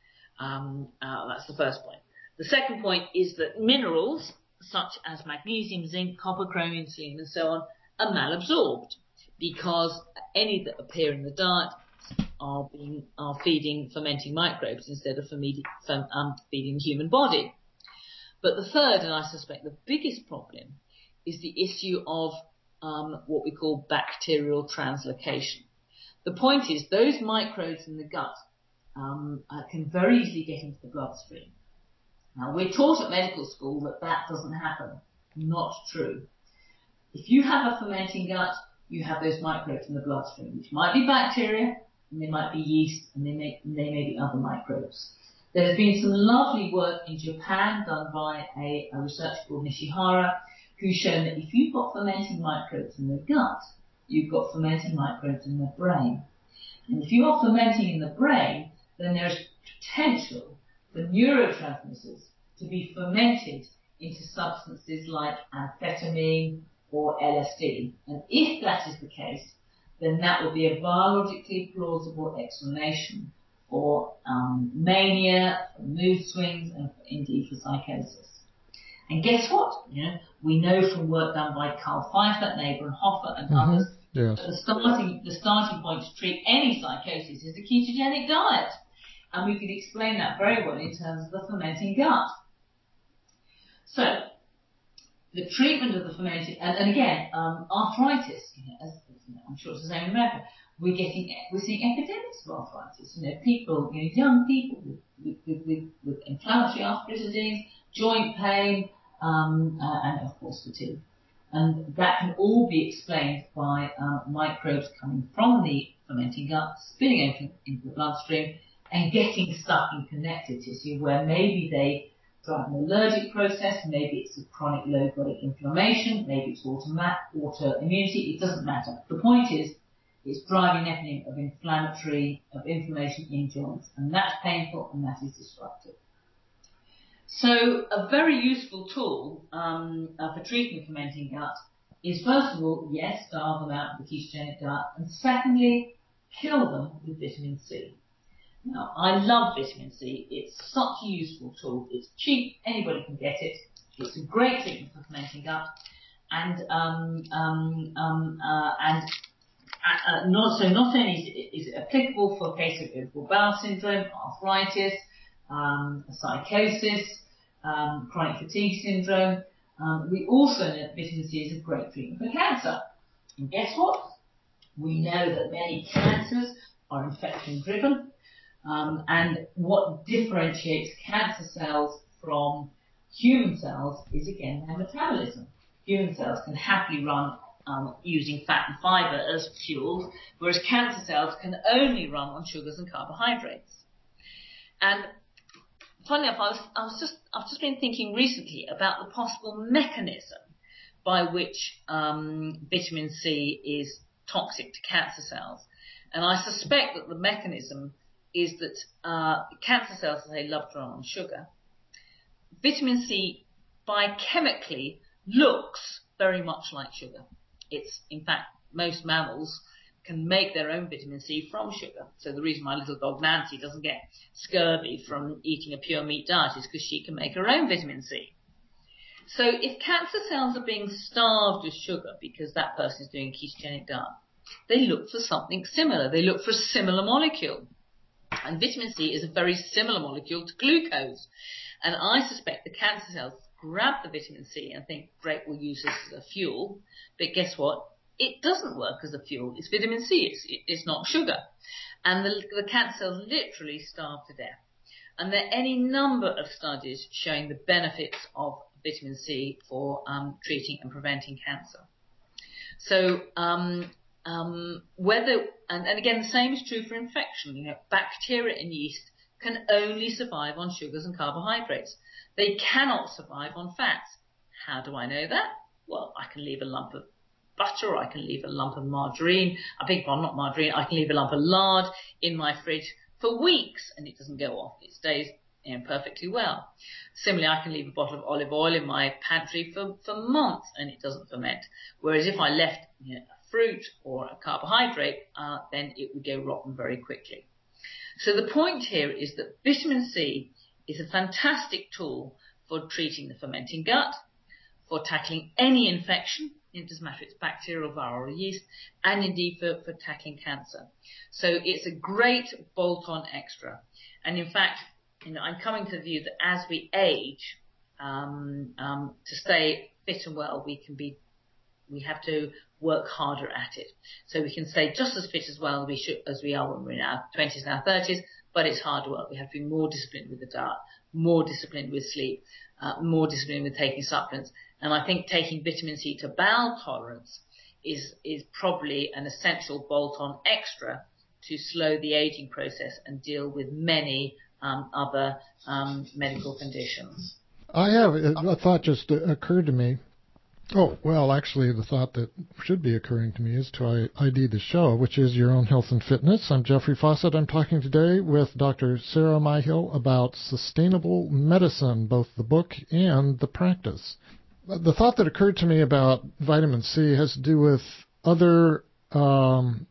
Um, uh, that's the first point. The second point is that minerals, such as magnesium, zinc, copper, chromium, selenium, and so on, are malabsorbed because any that appear in the diet are being are feeding fermenting microbes instead of feeding, um, feeding the human body. But the third, and I suspect the biggest problem, is the issue of um, what we call bacterial translocation. The point is, those microbes in the gut um, uh, can very easily get into the bloodstream. Now, we're taught at medical school that that doesn't happen. Not true. If you have a fermenting gut, you have those microbes in the bloodstream, which might be bacteria, and they might be yeast, and they may, and they may be other microbes. There's been some lovely work in Japan done by a, a researcher called Nishihara, who's shown that if you've got fermenting microbes in the gut, you've got fermenting microbes in the brain. And if you are fermenting in the brain, then there's potential for neurotransmitters to be fermented into substances like amphetamine or L S D. And if that is the case, then that would be a biologically plausible explanation for um, mania, for mood swings, and for, indeed for psychosis. And guess what? You know, we know from work done by Carl Pfeiffer, Naber and Hoffer and mm-hmm. others, yes. that the starting, the starting point to treat any psychosis is a ketogenic diet. And we could explain that very well in terms of the fermenting gut. So, the treatment of the fermenting, and, and again, um, arthritis, you know, as, you know, I'm sure it's the same in America, we're getting, we're seeing epidemics of arthritis. You know, people, you know, young people with, with, with, with inflammatory arthritis disease, joint pain, um, uh, and of course fatigue. And that can all be explained by um, microbes coming from the fermenting gut, spilling into, into the bloodstream, and getting stuck in connective tissue where maybe they drive an allergic process, maybe it's a chronic low-grade inflammation, maybe it's automa- autoimmunity, it doesn't matter. The point is, it's driving an epidemic of inflammatory, of inflammation in joints, and that's painful and that is disruptive. So a very useful tool um, uh, for treating fermenting gut is, first of all, yes, starve them out with the ketogenic diet, and secondly, kill them with vitamin C. Now, I love vitamin C. It's such a useful tool. It's cheap. Anybody can get it. It's a great treatment for fermenting gut, and um, um, um, uh, and uh, not so not only is it, is it applicable for cases of irritable bowel syndrome, arthritis, um, psychosis, um, chronic fatigue syndrome. Um, we also know that vitamin C is a great treatment for cancer. And guess what? We know that many cancers are infection-driven. Um, and what differentiates cancer cells from human cells is, again, their metabolism. Human cells can happily run um, using fat and fiber as fuels, whereas cancer cells can only run on sugars and carbohydrates. And funny enough, I was, I was just, I've just been thinking recently about the possible mechanism by which um, vitamin C is toxic to cancer cells. And I suspect that the mechanism is that uh, cancer cells, as they love to run on sugar, vitamin C biochemically looks very much like sugar. It's, in fact, most mammals can make their own vitamin C from sugar. So the reason my little dog Nancy doesn't get scurvy from eating a pure meat diet is because she can make her own vitamin C. So if cancer cells are being starved of sugar because that person is doing a ketogenic diet, they look for something similar. They look for a similar molecule. And vitamin C is a very similar molecule to glucose. And I suspect the cancer cells grab the vitamin C and think, great, we'll use this as a fuel. But guess what? It doesn't work as a fuel. It's vitamin C. It's, it's not sugar. And the, the cancer cells literally starve to death. And there are any number of studies showing the benefits of vitamin C for um, treating and preventing cancer. So, um, Um, whether, and, and again, the same is true for infection. You know, bacteria and yeast can only survive on sugars and carbohydrates. They cannot survive on fats. How do I know that? Well, I can leave a lump of butter, or I can leave a lump of margarine, I beg your pardon, not margarine, I can leave a lump of lard in my fridge for weeks and it doesn't go off. It stays, you know, perfectly well. Similarly, I can leave a bottle of olive oil in my pantry for, for months and it doesn't ferment. Whereas if I left, you know, a fruit or a carbohydrate, uh, then it would go rotten very quickly. So the point here is that vitamin C is a fantastic tool for treating the fermenting gut, for tackling any infection, it doesn't matter if it's bacterial, viral, or yeast, and indeed for, for tackling cancer. So it's a great bolt-on extra. And in fact, you know, I'm coming to the view that as we age, um, um, to stay fit and well, we can be, we have to work harder at it. So we can stay just as fit as well as we should, as we are when we're in our twenties and our thirties, but it's hard work. We have to be more disciplined with the diet, more disciplined with sleep, uh, more disciplined with taking supplements. And I think taking vitamin C to bowel tolerance is, is probably an essential bolt-on extra to slow the aging process and deal with many um, other um, medical conditions. I have a thought just occurred to me. Oh, well, actually, the thought that should be occurring to me is to I D the show, which is Your Own Health and Fitness. I'm Jeffrey Fawcett. I'm talking today with Doctor Sarah Myhill about sustainable medicine, both the book and the practice. The thought that occurred to me about vitamin C has to do with other um,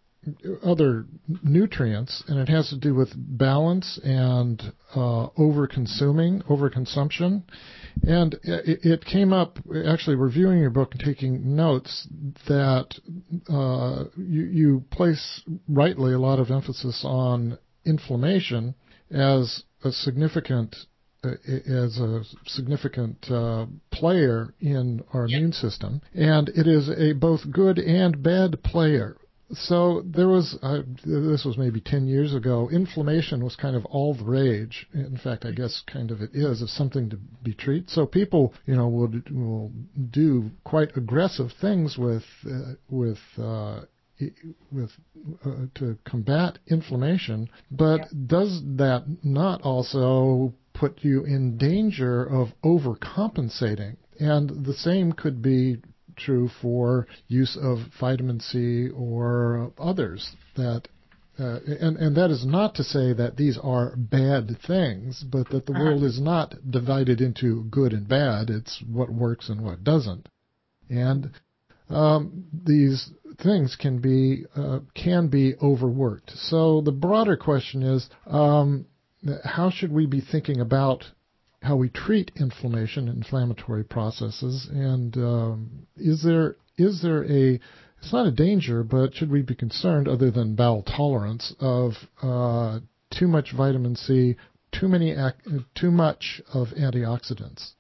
other nutrients, and it has to do with balance and uh, over-consuming, over-consumption. And it, it came up, actually reviewing your book and taking notes, that uh, you, you place rightly a lot of emphasis on inflammation as a significant uh, as a significant uh, player in our Yep. immune system, and it is a both good and bad player. So there was, uh, this was maybe ten years ago, inflammation was kind of all the rage. In fact, I guess kind of it is, of something to be treated. So people, you know, will, will do quite aggressive things with, uh, with, uh, with uh, to combat inflammation. But Yeah. does that not also put you in danger of overcompensating? And the same could be true for use of vitamin C or others. That uh, and, and that is not to say that these are bad things, but that the Uh-huh. world is not divided into good and bad. It's what works and what doesn't. And um, these things can be uh, can be overworked. So the broader question is, um, how should we be thinking about how we treat inflammation, inflammatory processes, and um, is there is there a it's not a danger, but should we be concerned, other than bowel tolerance, of uh, too much vitamin C, too many too much of antioxidants?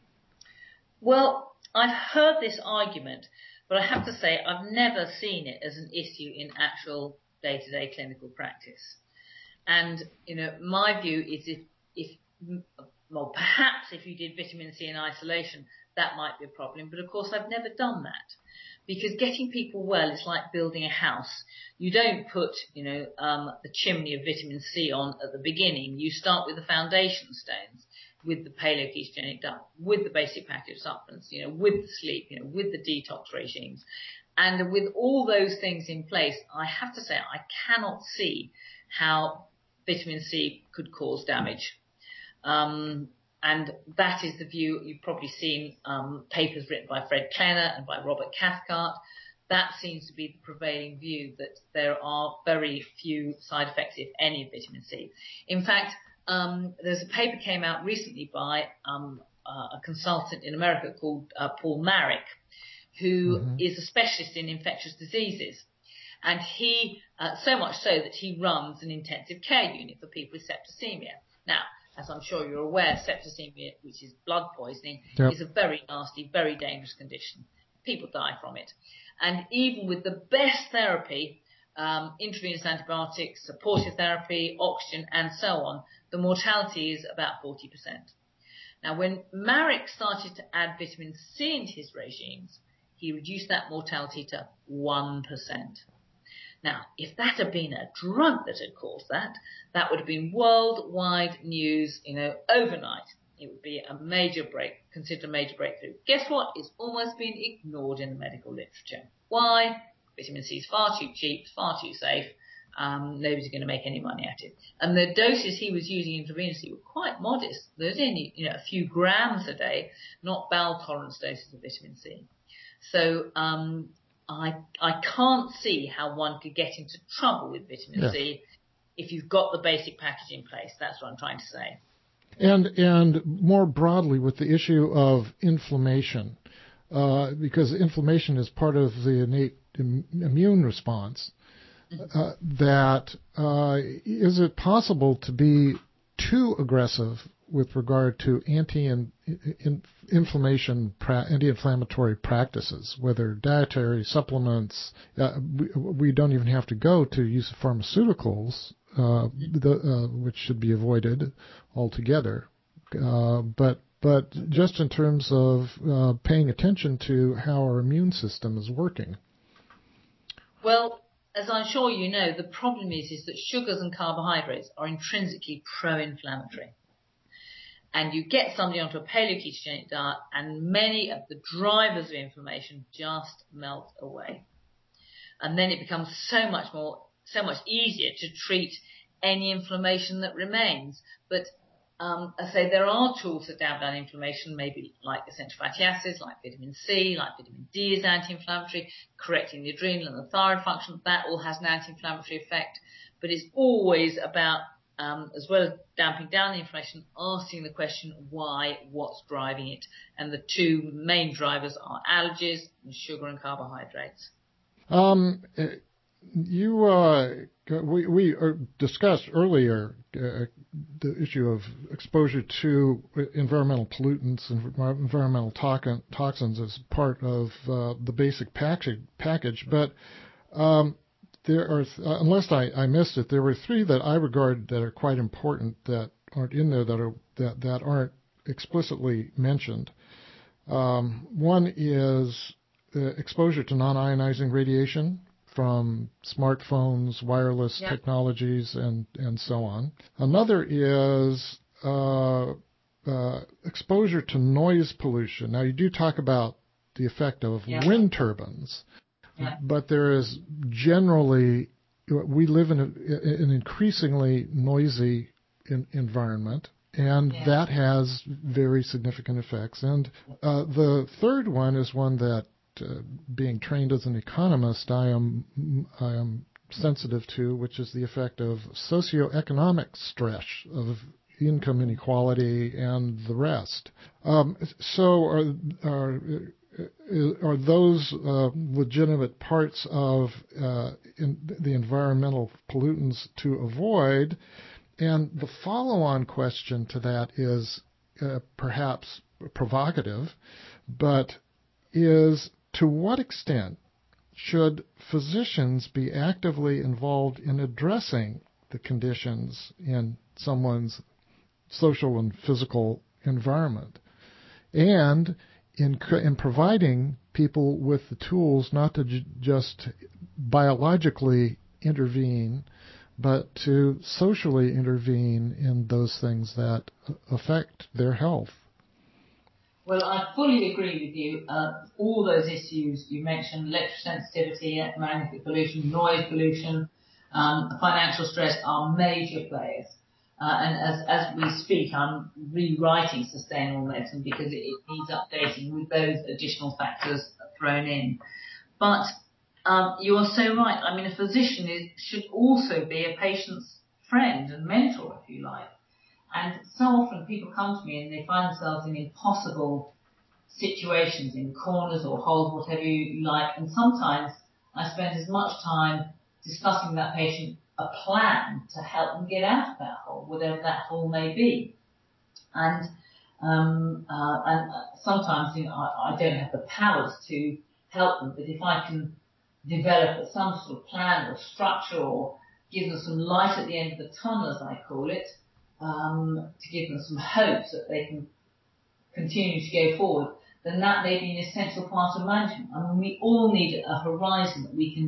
Well, I've heard this argument, but I have to say I've never seen it as an issue in actual day-to-day clinical practice. And, you know, my view is if, if, well, perhaps if you did vitamin C in isolation, that might be a problem. But of course, I've never done that, because getting people well is like building a house. You don't put, you know, um, the chimney of vitamin C on at the beginning. You start with the foundation stones, with the paleoketogenic diet, with the basic package of supplements, you know, with the sleep, you know, with the detox regimes. And with all those things in place, I have to say I cannot see how vitamin C could cause damage. Um, and that is the view. You've probably seen um, papers written by Fred Klenner and by Robert Cathcart. That seems to be the prevailing view, that there are very few side effects, if any, of vitamin C. In fact, um, there's a paper came out recently by um, uh, a consultant in America called uh, Paul Marik, who mm-hmm. is a specialist in infectious diseases. And he, uh, so much so that he runs an intensive care unit for people with septicemia. Now, as I'm sure you're aware, septicemia, which is blood poisoning, yep. is a very nasty, very dangerous condition. People die from it. And even with the best therapy, um, intravenous antibiotics, supportive therapy, oxygen, and so on, the mortality is about forty percent. Now, when Marik started to add vitamin C into his regimes, he reduced that mortality to one percent. Now, if that had been a drug that had caused that, that would have been worldwide news, you know, overnight. It would be a major break, considered a major breakthrough. Guess what? It's almost been ignored in the medical literature. Why? Vitamin C is far too cheap, far too safe. Um, nobody's going to make any money at it. And the doses he was using intravenously were quite modest. There's only, you know, a few grams a day, not bowel tolerance doses of vitamin C. So, um, I, I can't see how one could get into trouble with vitamin yeah. C if you've got the basic package in place. That's what I'm trying to say. And and more broadly with the issue of inflammation, uh, because inflammation is part of the innate im- immune response, uh, that uh, is it possible to be too aggressive with regard to anti-inflammation, pra- anti-inflammatory practices, whether dietary supplements, uh, we, we don't even have to go to use of pharmaceuticals, uh, the, uh, which should be avoided altogether. Uh, but but just in terms of uh, paying attention to how our immune system is working. Well, as I'm sure you know, the problem is, is that sugars and carbohydrates are intrinsically pro-inflammatory. And you get somebody onto a paleo-ketogenic diet, and many of the drivers of inflammation just melt away. And then it becomes so much more, so much easier to treat any inflammation that remains. But um, I say there are tools to damp down inflammation, maybe like essential fatty acids, like vitamin C, like vitamin D is anti-inflammatory, correcting the adrenal and the thyroid function. That all has an anti-inflammatory effect. But it's always about, Um, as well as damping down the inflammation, asking the question why, what's driving it. And the two main drivers are allergies and sugar and carbohydrates. Um, you, uh, we, we discussed earlier uh, the issue of exposure to environmental pollutants and environmental to- toxins as part of uh, the basic package, package but um, There are, uh, unless I, I missed it, there were three that I regard that are quite important that aren't in there that are that, that aren't explicitly mentioned. Um, one is uh, exposure to non-ionizing radiation from smartphones, wireless yeah. technologies, and, and so on. Another is uh, uh, exposure to noise pollution. Now, you do talk about the effect of yeah. wind turbines. Yeah. But there is generally, we live in a, an increasingly noisy in, environment, and yeah. that has very significant effects. And uh, the third one is one that, uh, being trained as an economist, I am I am sensitive to, which is the effect of socioeconomic stress, of income inequality, and the rest. Um, so are, are Are those uh, legitimate parts of uh, in the environmental pollutants to avoid? And the follow-on question to that is uh, perhaps provocative, but is to what extent should physicians be actively involved in addressing the conditions in someone's social and physical environment? And In, in providing people with the tools not to j- just biologically intervene, but to socially intervene in those things that affect their health. Well, I fully agree with you. Uh, all those issues you mentioned, electrosensitivity, magnetic pollution, noise pollution, um, financial stress are major players. Uh, and as, as we speak, I'm rewriting sustainable medicine because it, it needs updating with those additional factors thrown in. But um, you are so right. I mean, a physician is, should also be a patient's friend and mentor, if you like. And so often people come to me and they find themselves in impossible situations, in corners or holes, whatever you like. And sometimes I spend as much time discussing with that patient a plan to help them get out of that hole, whatever that hole may be. And um, uh, and sometimes, you know, I, I don't have the powers to help them, but if I can develop some sort of plan or structure or give them some light at the end of the tunnel, as I call it, um, to give them some hope that they can continue to go forward, then that may be an essential part of management. I mean, we all need a horizon that we can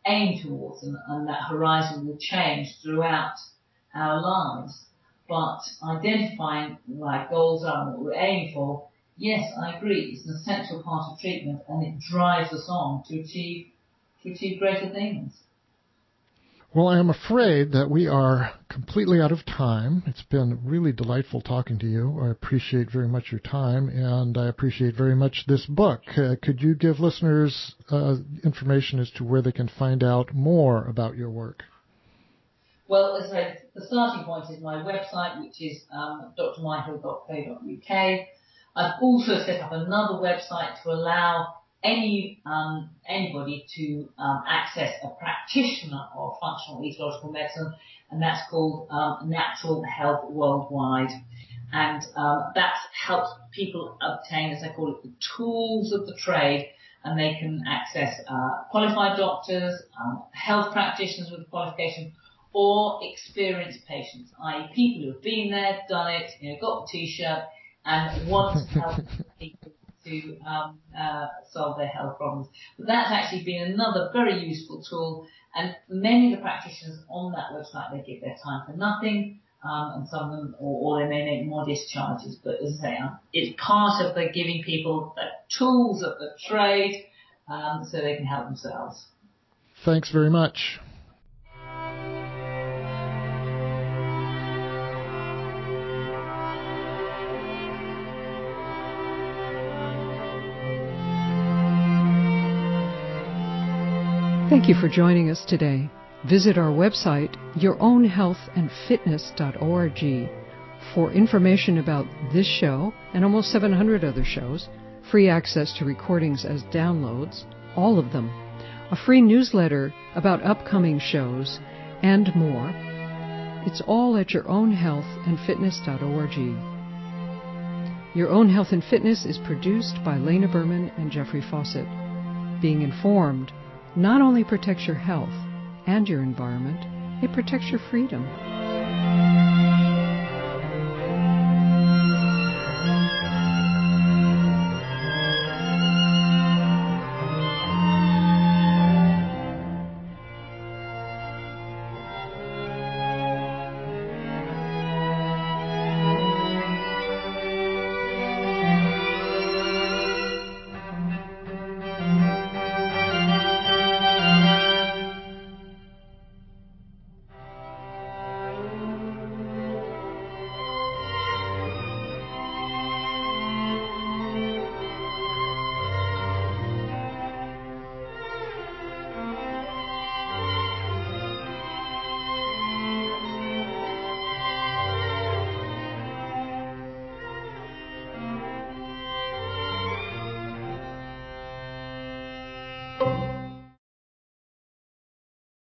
aim towards, and, and that horizon will change throughout our lives. But identifying what our goals are and what we're aiming for, yes, I agree, it's an essential part of treatment, and it drives us on to achieve to achieve greater things. Well, I am afraid that we are completely out of time. It's been really delightful talking to you. I appreciate very much your time, and I appreciate very much this book. Uh, could you give listeners uh, information as to where they can find out more about your work? Well, as I said, the starting point is my website, which is um, d r myhill dot co dot u k. I've also set up another website to allow any um, anybody to um, access a practitioner of functional ecological medicine, and that's called um, Natural Health Worldwide. And um, that helps people obtain, as I call it, the tools of the trade, and they can access uh, qualified doctors, um, health practitioners with a qualification, or experienced patients, that is people who have been there, done it, you know, got the T-shirt, and want to help people to um, uh, solve their health problems. But that's actually been another very useful tool, and many of the practitioners on that website, they give their time for nothing, um, and some of them, or, or they may make modest charges. But as I say, um, it's part of the giving people the tools of the trade, um, so they can help themselves. Thanks very much. Thank you for joining us today. Visit our website, your own health and fitness dot org, for information about this show and almost seven hundred other shows, free access to recordings as downloads, all of them, a free newsletter about upcoming shows, and more. It's all at your own health and fitness dot org. Your Own Health and Fitness is produced by Lena Berman and Jeffrey Fawcett. Being informed not only protects your health and your environment, it protects your freedom.